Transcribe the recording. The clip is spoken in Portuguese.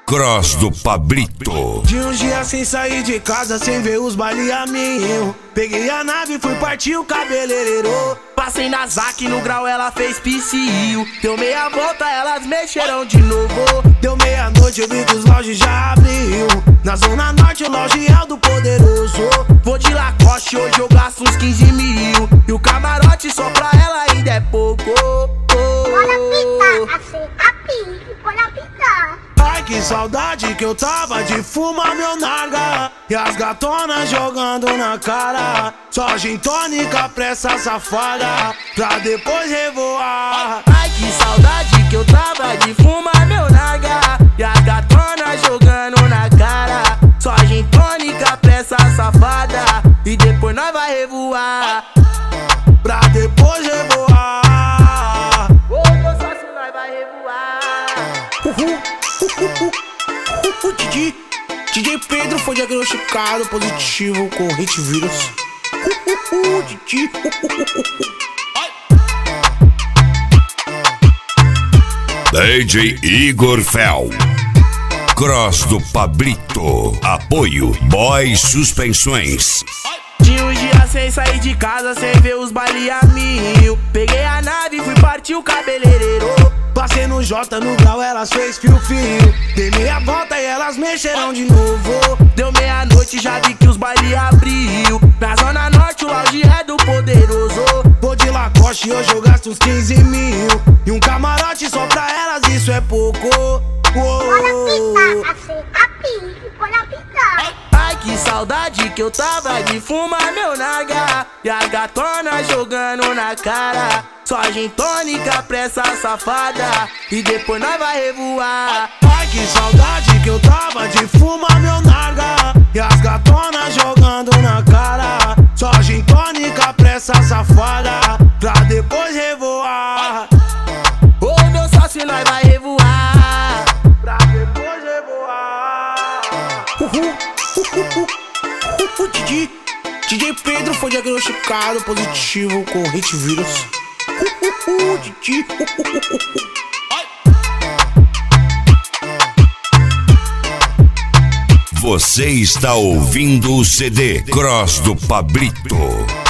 Cross do Pablito. De uns dias sem sair de casa, sem ver os baile a mim. Peguei a nave, fui partir o cabeleireiro. Passei na Zac, no grau ela fez PCU. Deu meia volta, elas mexeram de novo. Deu meia-noite, eu vi que os lojas já abriu. Na zona norte, o loja é do poderoso. Vou de Lacoste, hoje eu gasto uns 15 mil. E o camarote só pra ela ainda é pouco. Bora pitar, assim, a pique, bora pitar. Ai, que saudade que eu tava de fumar meu narga. E as gatonas jogando na cara. Só gin tônica pra essa safada, pra depois revoar. Ai, que saudade que eu tava de fumar meu narga. E as gatonas jogando na cara. Só gin tônica pra essa safada, e depois nós vai revoar. Pra depois revoar. Ô, meu sócio, nós vai revoar. DJ Pedro foi diagnosticado positivo com retivírus. Didi. DJ Igor Fel. Cross do Pablito. Apoio Boys Suspensões. De uns dias sem sair de casa, sem ver os baile a mil. Peguei a nave, fui partir o cabeleireiro. Passei no J, no grau, elas fez fio-fio. Dei meia volta e elas mexeram de novo. Deu meia-noite, já vi que os baile abriu. Na zona norte, o lounge é do poderoso. Vou de Lacoste, hoje eu gasto uns 15 mil. E um camarote só pra elas, isso é pouco. Bora pitar, assim, a pique, bora pitar. Ai, que saudade que eu tava de fumar meu narga. E as gatonas jogando na cara. Só gin tônica pra essa safada, e depois nós vai revoar. Ai, que saudade que eu tava de fumar meu narga. E as gatonas jogando na cara. Só gin tônica pra essa safada, pra depois revoar. Ô, meu sócio, nós vai revoar. Pra depois revoar. DJ Pedro foi diagnosticado positivo com retivírus. Didi. Você está ouvindo o CD Cross do Pablito.